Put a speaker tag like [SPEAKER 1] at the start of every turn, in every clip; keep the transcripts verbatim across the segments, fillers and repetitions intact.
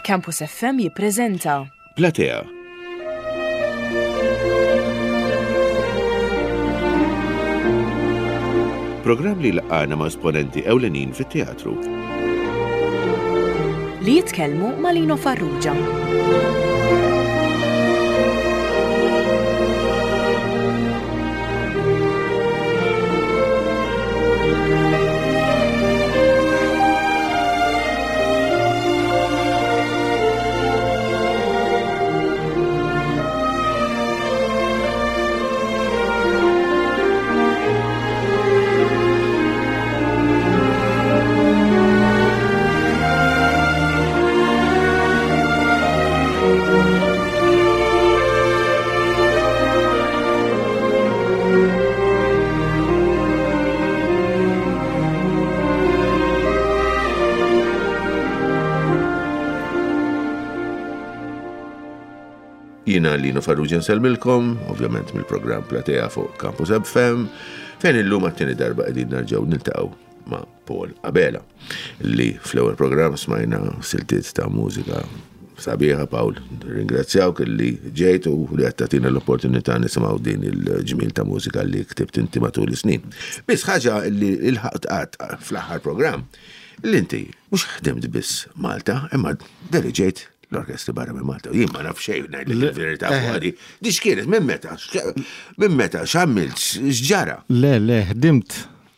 [SPEAKER 1] Campus F M jippreżenta
[SPEAKER 2] Platea. Programm li laqana ma' esponenti ewlenin fit-teatru.
[SPEAKER 1] li jitkellmu ma' Lino Farrugia.
[SPEAKER 2] Jina Lino Farrugia nselmilkom, ovvjament mill-programm Platea fuq Campus F M, fejn illum għat-tieni darba qegħdin nerġgħu niltaqgħu ma' Paul Abela, li fl-ewwel programm smajna siltiet ta' mużika sabiħa. Paul, ringrazzjawk li ġejt u li qed tagħtina l-opportunità nisimgħu din il-ġmiel ta' mużika li ktibt inti matul is-snin. Biss ħaġa li l-ħaqt qatt fl-aħħar programm li inti mhux ħdimt biss Malta, imma deli ġejt l-orkestri barra minn Malta. Jien ma naf xejn ngħidlek il-verità fuqi. Di x'kienet minn meta? Minn meta x'għamilt x'ġara?
[SPEAKER 3] Le, le, ħdimt.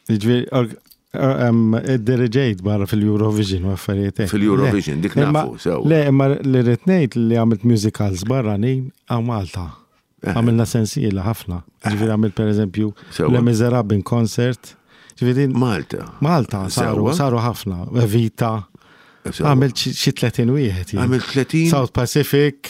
[SPEAKER 3] Id-diriġejt barra fil-Eurovision u affarijiet.
[SPEAKER 2] Fil-Eurovision, dik nafu, sew.
[SPEAKER 3] Le, imma li rrid ngħid li għamilt musicals barranin għaw Malta. Għamilna sensiela ħafna. Ġifieri għamilt pereżempju Le Miserable concert. Ġifieri
[SPEAKER 2] Malta.
[SPEAKER 3] Malta saru saru ħafna. Vita. Għamilt xi tletin wieħed.
[SPEAKER 2] Għamilt tletin?
[SPEAKER 3] South Pacific.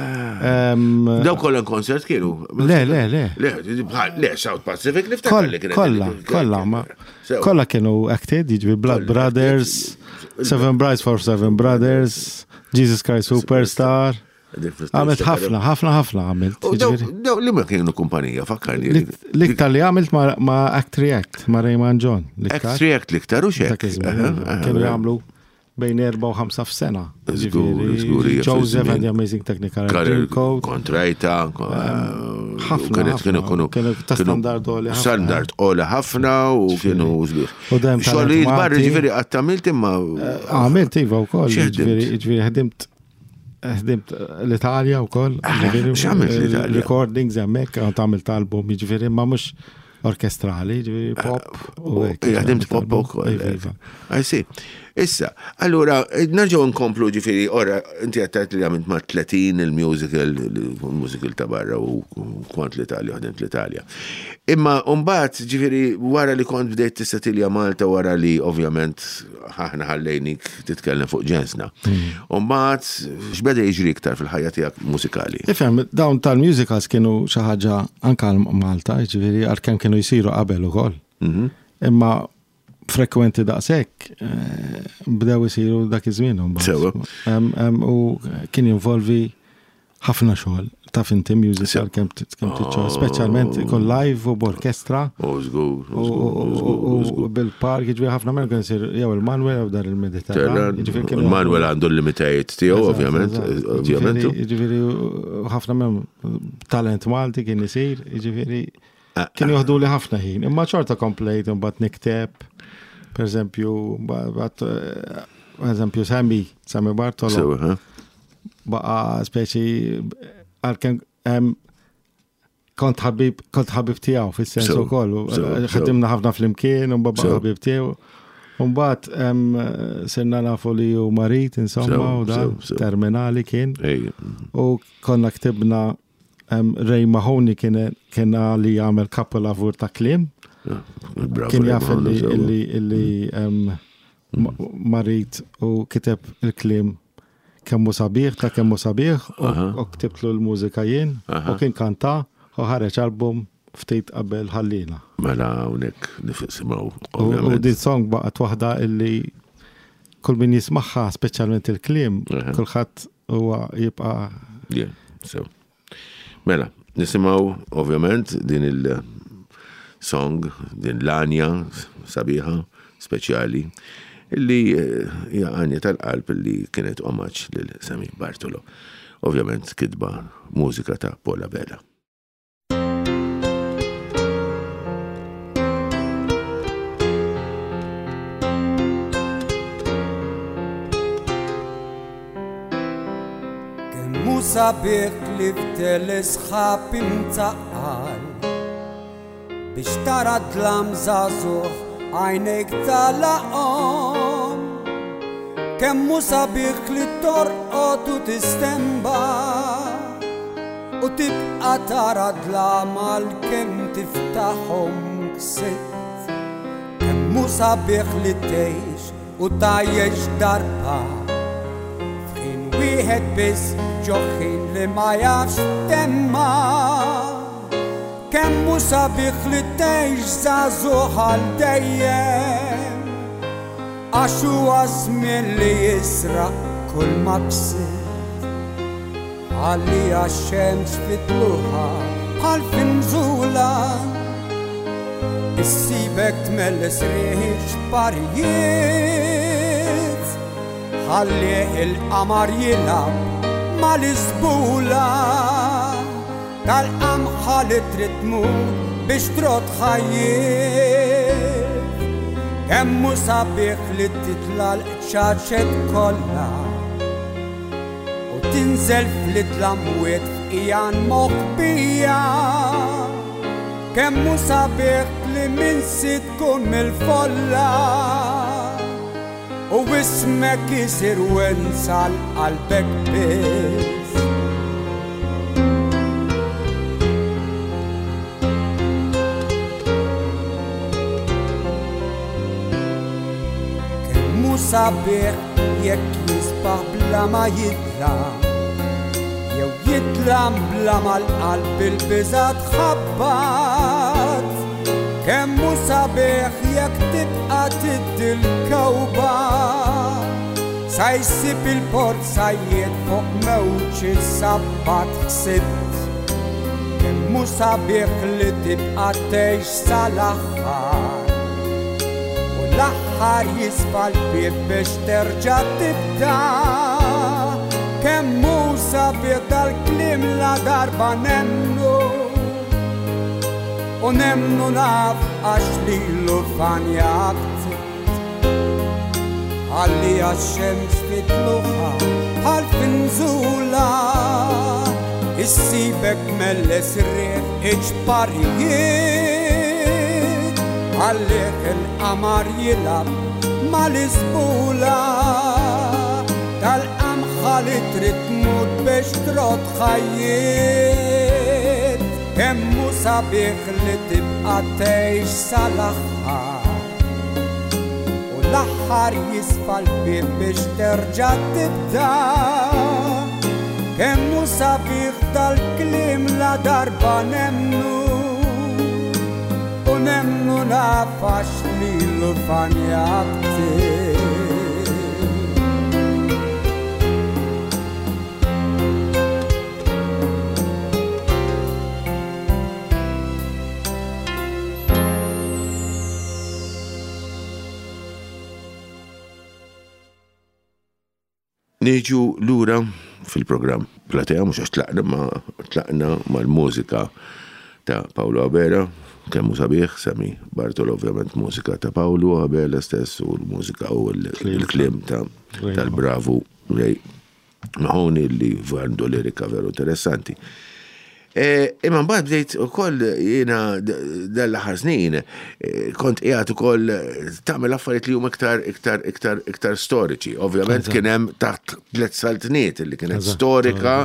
[SPEAKER 2] Daw kollha koncert kienu?
[SPEAKER 3] Le, le, le.
[SPEAKER 2] Le, le, South Pacific li ftakar li kienet.
[SPEAKER 3] Kollha, kollha, ma kollha kienu acted, jiġri Blood Brothers, Seven Brides for Seven Brothers, Jesus Christ Superstar. Għamilt ħafna, ħafna, ħafna għamilt.
[SPEAKER 2] Daw li ma kienu kumpanija, fakkarni.
[SPEAKER 3] L-iktar li għamilt ma Act React, ma Raymond John.
[SPEAKER 2] Act React l-iktar u xek.
[SPEAKER 3] Kienu jgħamlu bejn erba' u ħamsa f'sena.
[SPEAKER 2] Żguri.
[SPEAKER 3] Joseph and the Amazing Technical Dream Code.
[SPEAKER 2] Kontrajta.
[SPEAKER 3] ħafna. Kienu ta' standard oli ħafna.
[SPEAKER 2] Standard oli ħafna u kienu żbir.
[SPEAKER 3] U dejjem
[SPEAKER 2] xogħlijiet barra ġifieri qatt għamilt imma.
[SPEAKER 3] Għamilt iva wkoll. Ġifieri ħdimt ħdimt l-Italja wkoll.
[SPEAKER 2] X'għamilt l-Italja?
[SPEAKER 3] Recordings hemmhekk għand għamilt album jiġifieri ma mhux orkestrali, ġifieri pop u hekk.
[SPEAKER 2] Ħdimt pop ukoll. I see. Issa, allura, nerġgħu nkomplu ġifieri, ora, inti għattajt li għamilt ma' tletin il-musical, il-musical ta' barra u kont l-Italja, ħadimt l-Italja. Imma mbagħad ġifieri wara li kont bdejt tistatilja Malta, wara li ovvjament ħaħna ħallejnik titkellem fuq ġensna. Mbagħad x'beda jiġri iktar fil-ħajja tiegħek mużikali?
[SPEAKER 3] Ifhem, dawn tal-musicals kienu xi ħaġa anke Malta, ġifieri għalkemm kienu jsiru qabel ukoll. Imma frekwenti daqshekk bdew isiru dak iż-żmien imbagħad. U kien jinvolvi ħafna xogħol taf inti musical kemm kemm tiċċo, speċjalment ikun live u b'orkestra.
[SPEAKER 2] U żgur.
[SPEAKER 3] U bil-park jiġri ħafna minn kien isir jew il-Manuel jew dar il-Mediterran.
[SPEAKER 2] Il-Manuel għandu l-limitajiet tiegħu ovvjament.
[SPEAKER 3] Jiġifieri ħafna minn talent Malti kien isir, jiġifieri kien joħdu li ħafna ħin. Imma ċorta komplejt imbagħad nikteb. Per eżempju, per eżempju, Sammy, Sammy Bartolo. Baqa speċi, għalken, kont ħabib, kont ħabib tijaw, fil-sensu kollu. ħadimna ħafna fl-imkien, un baqa ħabib tijaw. Un bat, sirna nafu li u marit, insomma, u dan, terminali kien. U konna ktibna, Ray Mahoney kiena li jgħamil couple lavur ta' klim. Kien jaf illi marit u kiteb il-klim kemmu sabiħ ta' kemmu sabiħ u ktibtlu l-mużika jien u kien kanta u ħareġ album ftit qabel ħallina.
[SPEAKER 2] Mela hawnhekk nifisimaw.
[SPEAKER 3] U din song baqgħet waħda illi kull min jismaħħa speċjalment il-klim kulħadd huwa jibqa'
[SPEAKER 2] so. Mela, nisimgħu ovvjament din il- song din l-anja sabiħa speċjali illi hija Anja tal-qalb illi kienet omaġġ lil Sami Bartolo. Ovvjament kitba mużika ta' Paul Abela.
[SPEAKER 4] Kemmu sabiħ li fdel isħab imtaqal biex tara dlam żagħżugħ għajnejk talaqhom. Kemmu sabiħ li torqod u tistemba u tibqa' tara dlam għalkemm tiftaħhom ksitt. Kemmu sabiħ li tgħix u tajjex darba f'ħin wieħed biss ġoħħin li ma jafx temma. Kemmu sabiħ li tgħix żagħżugħ għal dejjem għax huwa żmien li jisraq kull ma bsiet. Ħalli għax-xemx fitluha bħal finżula issibek tmelles riħ x'parijiet. Ħalli il-qamar jilgħab mal-isbula tal-qamħa li trid tmut biex trod ħajjiet. Kemmu sabiħ li titla l-qċaċet kollha u tinżel fl-itlamwiet f'ijan moħbija. Kemmu sabiħ li minsi tkun mill-folla u ismek isir wensal qalbek biss. Sabiħ jekk jisbaħ bla ma jitlam jew jitlam bla mal-qalb il-biża' tħabbat. Kemmu sabiħ jekk tibqa' tiddi l-kewba sa jsib il-port sajjied fuq mewġ is-sabbat ħsibt. Kemmu sabiħ li tibqa' tgħix sal-aħħar l-aħħar jisfa l-bib biex terġa' tibda. Kemmu sabiħ dal-kliem la darba nemnu u nemnu naf għax lilu fanjak tibt. Ħalli għax-xemx fitluha bħal finżula issibek melles riħ iġparijiet. Għallek il-qamar jilab mal-isbula tal-qamħa li trid tmut biex trod ħajjiet. Kemmu sabiħ li tibqa' tgħix sal-aħħar u l-aħħar jisfa l-bib biex terġa' tibda. Kemmu sabiħ dal-kliem la darba nemnu u nemnu nafax li l-fanjak tibt.
[SPEAKER 2] Niġu lura fil-programm Platea, mhux għax tlaqna ma tlaqna mal-mużika ta' Paolo Abela. Kemmu sabiħ Sami Bartolo, ovvjament mużika ta' Paolo Abela stess u l-mużika u l-klim tal-bravu Ray Mahoney li għandu lirika veru interessanti. Imma mbagħad bdejt ukoll jiena dal-aħħar snin kont qiegħed ukoll tagħmel affarijiet li huma iktar iktar iktar iktar storiċi. Ovvjament kien hemm taħt tliet saltniet li kienet storika,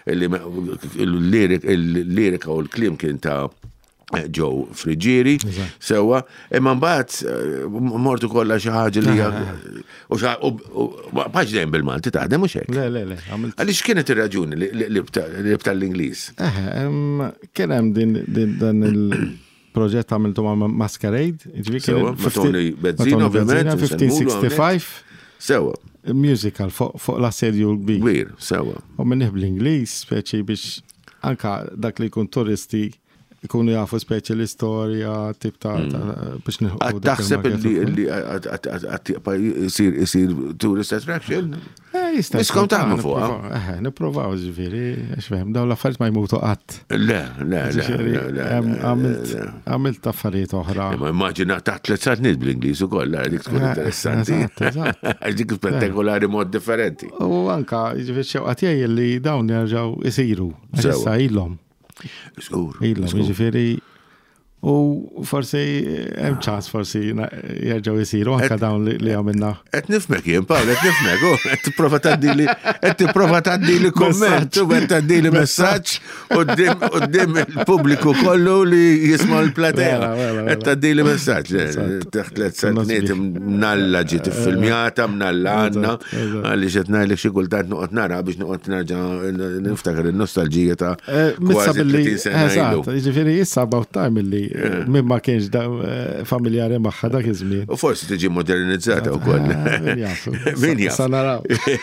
[SPEAKER 2] il-lirika u l-klim kien ta' Joe Frigieri, sewa, imma mbagħad mortu kollha xi ħaġa li u paġ dejjem bil-Malti taħdem mhux hekk.
[SPEAKER 3] Le, le, le.
[SPEAKER 2] Għaliex kienet ir-raġuni li bta' l-Ingliż?
[SPEAKER 3] Kien hemm din dan il-proġett għamiltu ma' Masquerade,
[SPEAKER 2] sewa, ma' Tony Bezzino, ovvjament,
[SPEAKER 3] fifteen sixty-five.
[SPEAKER 2] Sewa.
[SPEAKER 3] Musical fuq l-assedju l-kbir.
[SPEAKER 2] Kbir, sewa.
[SPEAKER 3] U minnih bl-Ingliż speċi biex anka dak li jkun turisti ikunu jafu speċi l-istorja, tip ta' biex nħu.
[SPEAKER 2] Taħseb li għattiqpa jisir tourist attraction? Niskom taħmu fuqa.
[SPEAKER 3] Niprovaw ġifiri, xfem, daw l-affarijiet ma jmutu qatt.
[SPEAKER 2] Le, le, le.
[SPEAKER 3] Għamilt affarijiet oħra.
[SPEAKER 2] Ma immaġina taħt tletzat nid bl-Inglis u koll, dik tkun interessanti. Dik spettakolari mod differenti.
[SPEAKER 3] U anka, ġifiri xewqatijaj li dawn jarġaw jisiru. Issa ilhom.
[SPEAKER 2] Skur.
[SPEAKER 3] Ilhom, ġifiri. U forsi hemm ċans forsi jerġgħu jisiru anke dawn li għamilna.
[SPEAKER 2] Qed nifmek jien Pawl, qed nifmek, u qed tipprova tgħaddili qed tipprova tgħaddili kumment u qed tgħaddili messaġġ quddiem il-pubbliku kollu li jisma' l-platea. Qed tgħaddili messaġġ taħt tliet sentniet mnalla ġiet iffilmjata mnalla għandna għaliex qed ngħidlek xi kultant noqgħod nara biex noqgħod nerġa' niftakar in-nostalġija ta' kważi tletin sena ilu.
[SPEAKER 3] Jiġifieri issa about time illi minn ma kienx da familjari magħha dak iż-żmien.
[SPEAKER 2] U forsi tiġi modernizzata wkoll. Min jaf.
[SPEAKER 3] Sa naraw.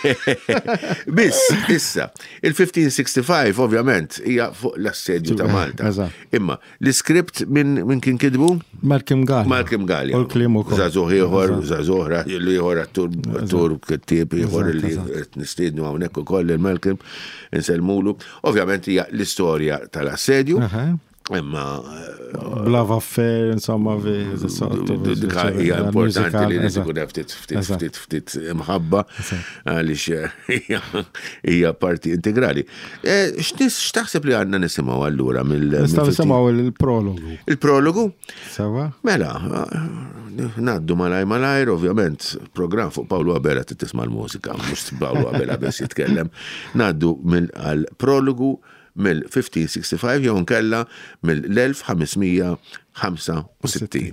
[SPEAKER 2] Biss, issa, il-fifteen sixty-five ovvjament hija fuq l-assedju ta' Malta. Imma l-iskript minn kien kidbu?
[SPEAKER 3] Malcolm Gallia.
[SPEAKER 2] Malcolm Gallia.
[SPEAKER 3] U l-klim ukoll.
[SPEAKER 2] Żagħżugħ ieħor, żagħżugħra li ieħor attur kittieb ieħor li nistiednu hawnhekk ukoll il-Malcolm insellmulu. Ovvjament hija l-istorja tal-assedju. Imma
[SPEAKER 3] Love Affair, insomma,
[SPEAKER 2] hija importanti li nisikun ftit ftit ftit imħabba għaliex hija parti integrali. X'taħseb li għandna nisimgħu allura mill
[SPEAKER 3] Nistgħu nisimgħu il-prologu.
[SPEAKER 2] Il-prologu?
[SPEAKER 3] Sewa?
[SPEAKER 2] Mela, ngħaddu malaj malajr, ovvjament, programm fuq Pawlu Abela tisma' l-mużika, mhux Pawlu Abela biss jitkellem. Ngħaddu mill-prologu mill-fifteen sixty-five jew nkella mill-elf ħamsa u sittin.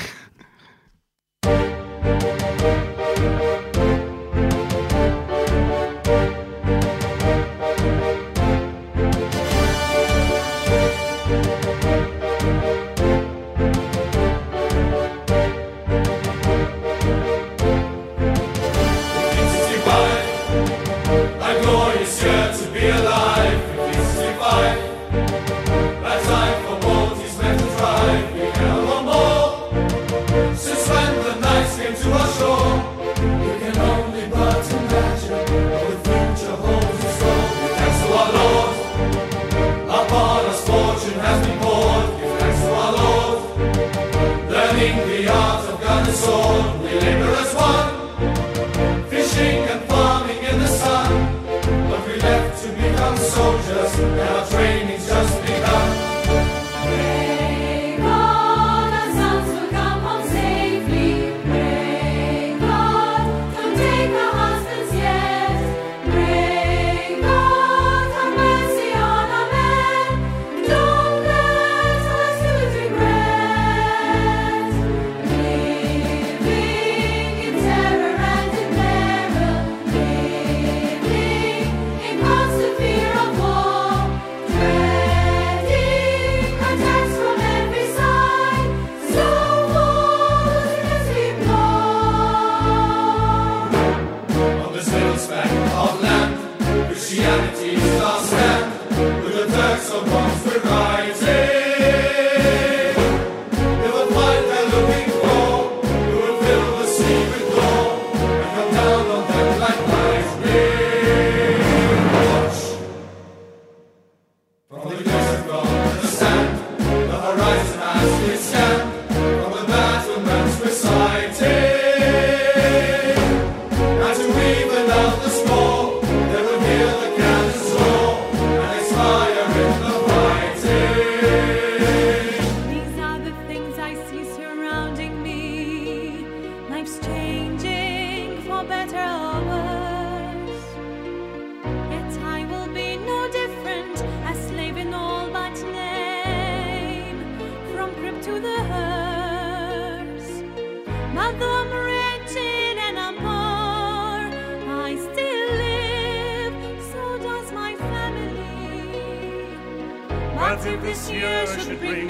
[SPEAKER 5] If this year should bring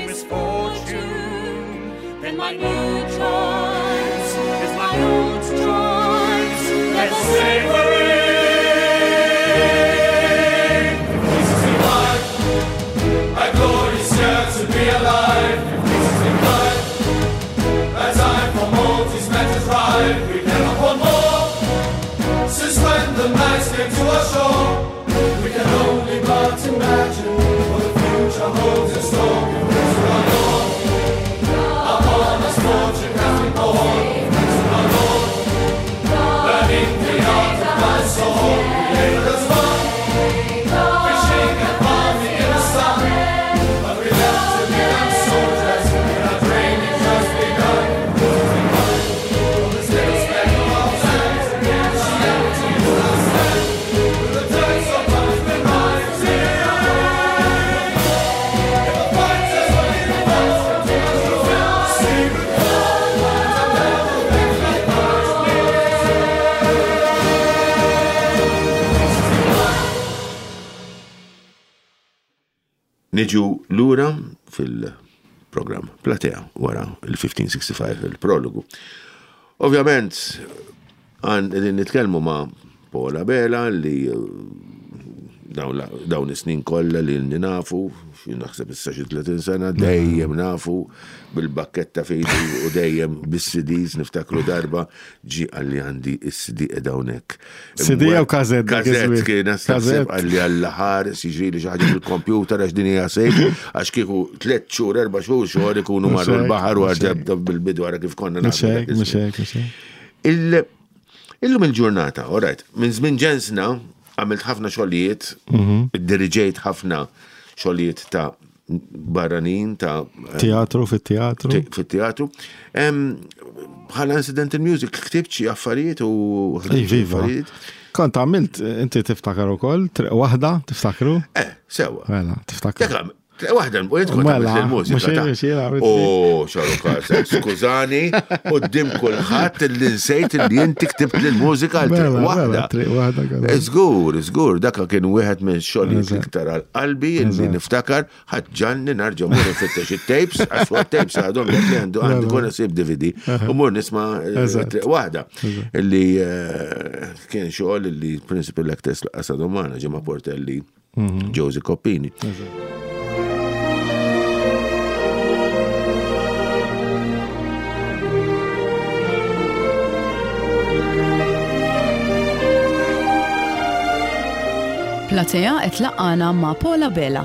[SPEAKER 5] misfortune, then my new choice is my old choice. Let's savor it. This is the life, a glorious year to be.
[SPEAKER 2] Niġu lura fil-programm Platea wara il-fifteen sixty-five il-prologu. Ovvjament, għan edin nitkellmu ma' Paula Bela li dawn is-snin kollha li nafu, naħseb issa xi tletin sena, dejjem nafu bil-bakketta fejdi u dejjem bis-C Ds niftakru darba ġi għalli għandi is-C D ed hawnhekk.
[SPEAKER 3] C D jew kazett?
[SPEAKER 2] Kazett kien naħseb għalli għall-aħħar siġri xi ħaġa fil-kompjuter għax din hija sejf għax kieku tliet xhur erba' xhur xhur ikunu marru l-baħar u għaġeb bil-bidu wara kif konna nagħmlu. Illum il-ġurnata, all right, minn żmien ġensna għamilt ħafna xogħlijiet, diriġejt ħafna xogħlijiet ta' barranin, ta'
[SPEAKER 3] teatru fit-teatru.
[SPEAKER 2] Fit-teatru. Bħala incidental music, ktibt xi affarijiet u
[SPEAKER 3] affarijiet. Kont għamilt, inti tiftakar ukoll, waħda tiftakru?
[SPEAKER 2] Eh, sewa.
[SPEAKER 3] Mela, tiftakar.
[SPEAKER 2] Waħda, u jent kont għamilt il-mużika. Oh, xarru kasa, skużani, u d-dim kullħat li nsejt li jinti ktibt l-mużika għal-waħda. Zgur, zgur, daka kien wieħed minn xogħli iktar għal-qalbi, li niftakar, ħadġanni narġa mur nfittex il-tapes, għax il-tapes għadhom li għandu għandu għona sib D V D, u mur nisma waħda, li kien xogħol li principal actress l-qasa domana, ġemma Portelli, Josie Coppini.
[SPEAKER 1] Platea qed laqgħana ma' Paula Bela.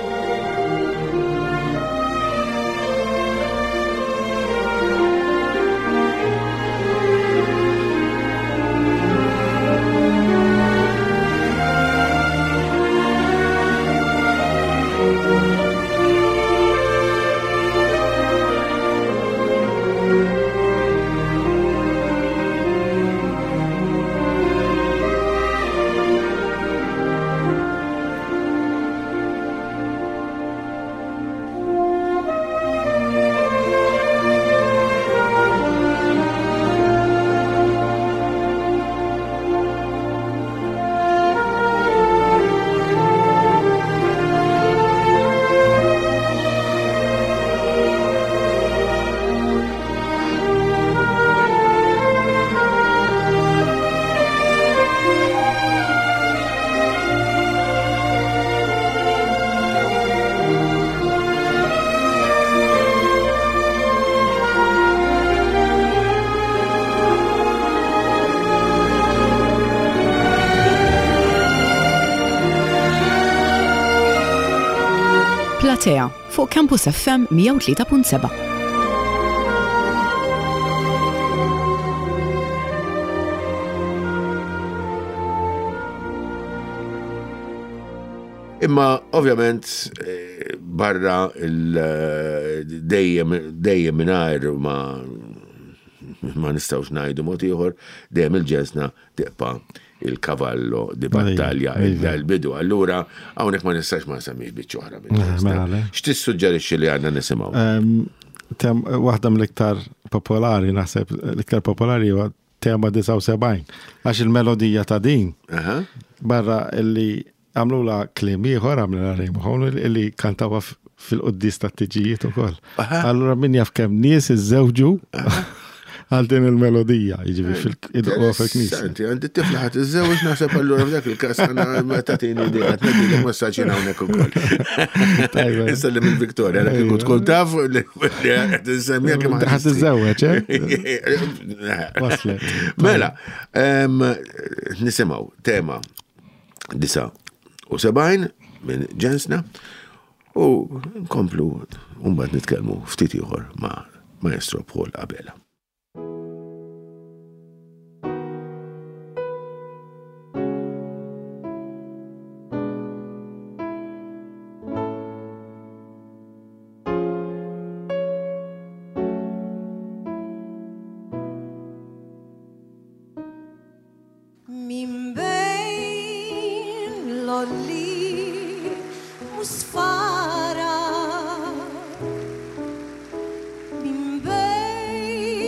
[SPEAKER 1] Platea fuq Campus F M one oh three point seven.
[SPEAKER 2] Imma ovvjament barra il-dejjem dejjem mingħajr ma ma nistgħux ngħidu mod ieħor dejjem il-ġesna tiqpa' il-kavallo di battalja il-bidu. Allura hawnhekk ma nistax ma nsemmih biċċ oħra minn. X'tissuġġerixxi li għandna nisimgħu?
[SPEAKER 3] Waħda mill-iktar popolari naħseb l-iktar popolari huwa tema disa' u sebgħin għax il-melodija ta' din barra illi għamlula klim ieħor għamlula rejmu illi kantawha fil-qudies tat-tiġijiet ukoll. Allura min jaf kemm nies iżżewġu għal din il-melodija, jiġifi fil-idqwa fil-knisja.
[SPEAKER 2] Santi, għandi t-tifla ħat iż-żewġ naħseb allura f'dak il-kas għana meta tini di għat nadilek massaġina hawnhekk ukoll. Issa li minn Viktoria, dak il-kut tkun taf li għat iż-semmija kemm
[SPEAKER 3] ħat iż-żewġ,
[SPEAKER 2] Waslet. Mela, nisimgħu tema disa' u sebgħin minn ġensna u nkomplu u mbagħad nitkellmu ftit ieħor ma' Maestro Paula Bela.
[SPEAKER 6] Musfara min bejn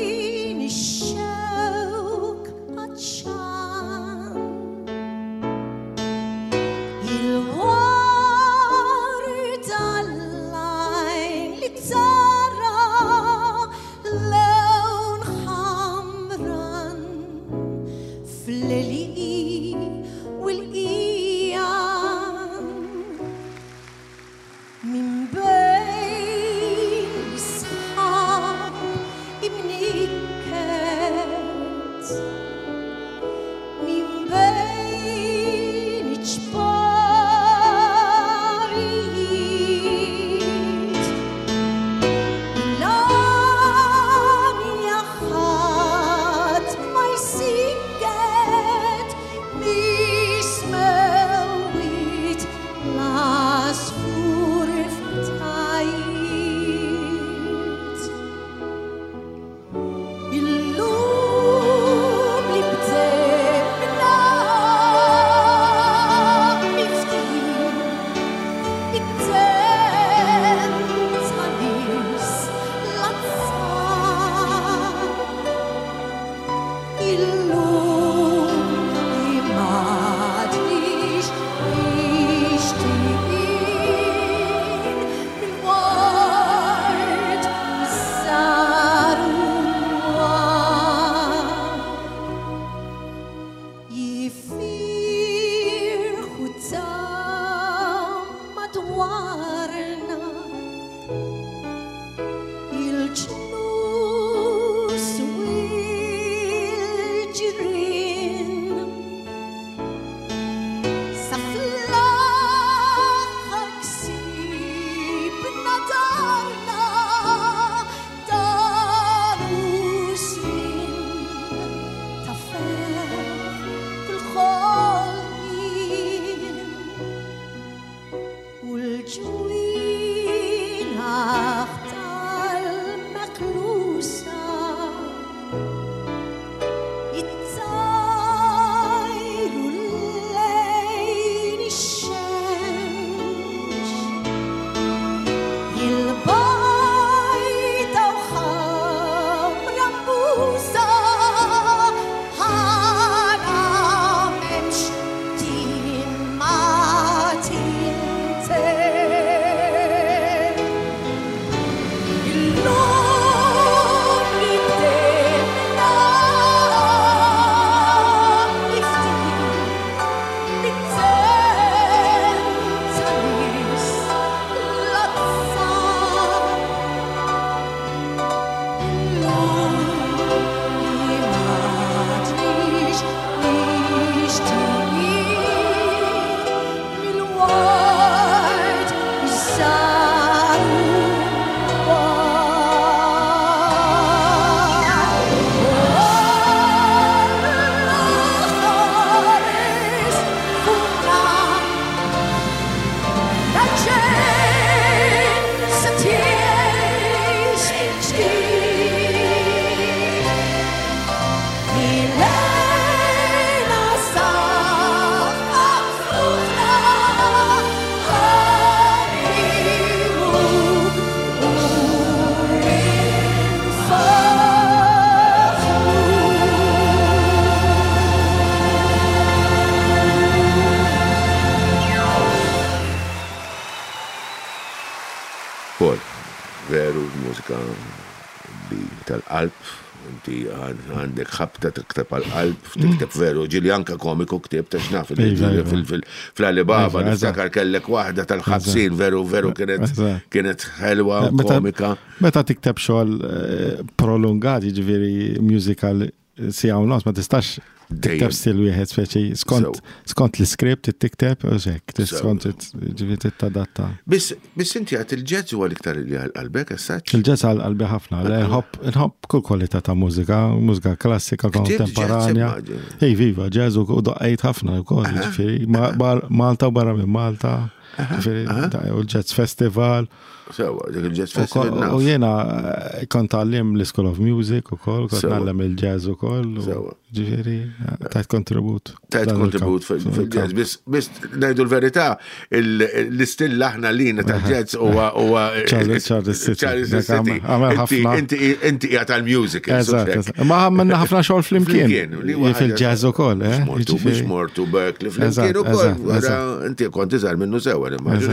[SPEAKER 2] li tal-qalb, inti għandek ħabta tikteb għal-qalb, tikteb veru, ġili anka komiku ktib ta' xnaf fil-Alibaba, niftakar kellek waħda tal-ħabsin, veru, veru kienet ħelwa komika.
[SPEAKER 3] Meta tikteb xogħol prolungati, ġifieri musical sija u nos, ma tistax tikteb stil wieħed speċi skont skont l-iskript tikteb u hekk, skont ġifieri tittadatta.
[SPEAKER 2] Biss biss inti għad il-ġazz huwa l-iktar li għal-qalbek assaġġ?
[SPEAKER 3] Il-ġazz għal-qalbi ħafna, nħobb kull kwalità ta' mużika, mużika klassika kontemporanja. Ej viva, jazz u doqqejt ħafna wkoll, ġifieri Malta u barra minn Malta. Ġifieri u l-Jazz Festival.
[SPEAKER 2] Sewa, dik il-Jazz Festival.
[SPEAKER 3] U jiena kont għallim l-School of Music ukoll, kont nagħlem il-jazz ukoll. Ġifieri tajt kontribut.
[SPEAKER 2] Tajt kontribut fil-jazz. Biss ngħidu l-verità, l-istill aħna lina tal-jazz huwa huwa
[SPEAKER 3] Charles City.
[SPEAKER 2] Inti qiegħed għall-music.
[SPEAKER 3] Ma għamilna ħafna xogħol flimkien. Fil-jazz ukoll, eh?
[SPEAKER 2] Biex mortu Berkeley flimkien ukoll. Inti kont iżgħar minnu sewa,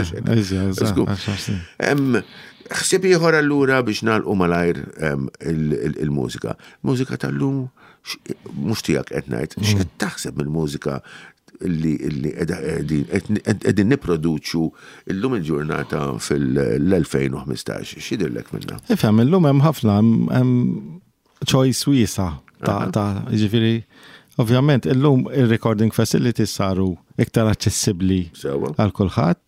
[SPEAKER 2] ħsieb ieħor allura biex nagħlqu malajr il-mużika. Mużika tal-lum mhux tiegħek qed ngħid, x'qed taħseb mill-mużika li qegħdin nipproduċu llum il-ġurnata fil-elfejn u ħmistax. X'jidhirlek minnha?
[SPEAKER 3] Ifhem, illum hemm ħafna hemm choice wiesa' ta' jiġifieri ovvjament illum il-recording facilities saru iktar aċċessibbli għal kulħadd.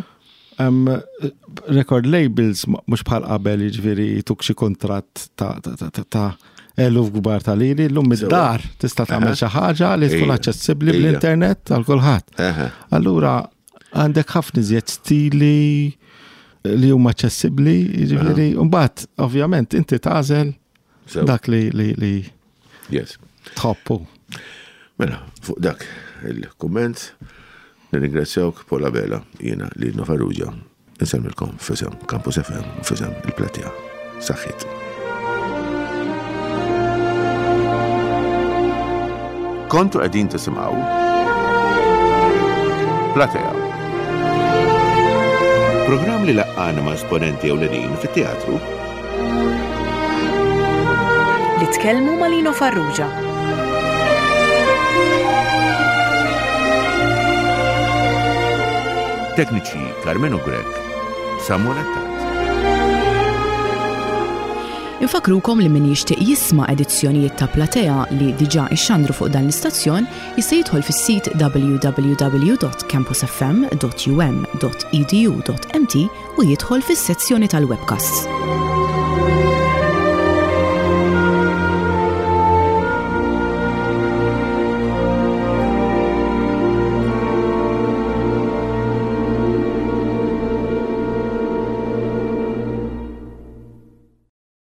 [SPEAKER 3] Record labels mhux bħal qabel jiġifieri tuk xi kuntratt ta' eluf kbar ta' liri, llum id-dar tista' tagħmel xi ħaġa li tkun aċċessibbli bl-internet għal kulħadd. Allura għandek ħafna iżjed stili li huma aċċessibbli, jiġifieri mbagħad ovvjament inti tagħżel dak li li tħobbu.
[SPEAKER 2] Mela, fuq dak il-kumment nirringrazzjawk Paula Bela, jiena Lino Farrugia, insemmilkom fisem Campus F M, fisem il-Platija. Saħħit. Kontu qegħdin tisimgħu Platija. Programm li laqqana ma' esponenti ewlenin fit-teatru
[SPEAKER 1] li tkellmu ma' Lino Farrugia.
[SPEAKER 2] Tekniċi Carmen Ugrek, Samuel Attat.
[SPEAKER 1] Infakrukom li min jixtieq jisma' edizzjonijiet ta' Platea li diġà ixxandru fuq dan l-istazzjon jista' jidħol fis-sit w w w dot campus f m dot u m dot e d u dot m t u jidħol fis-sezzjoni tal-webcasts.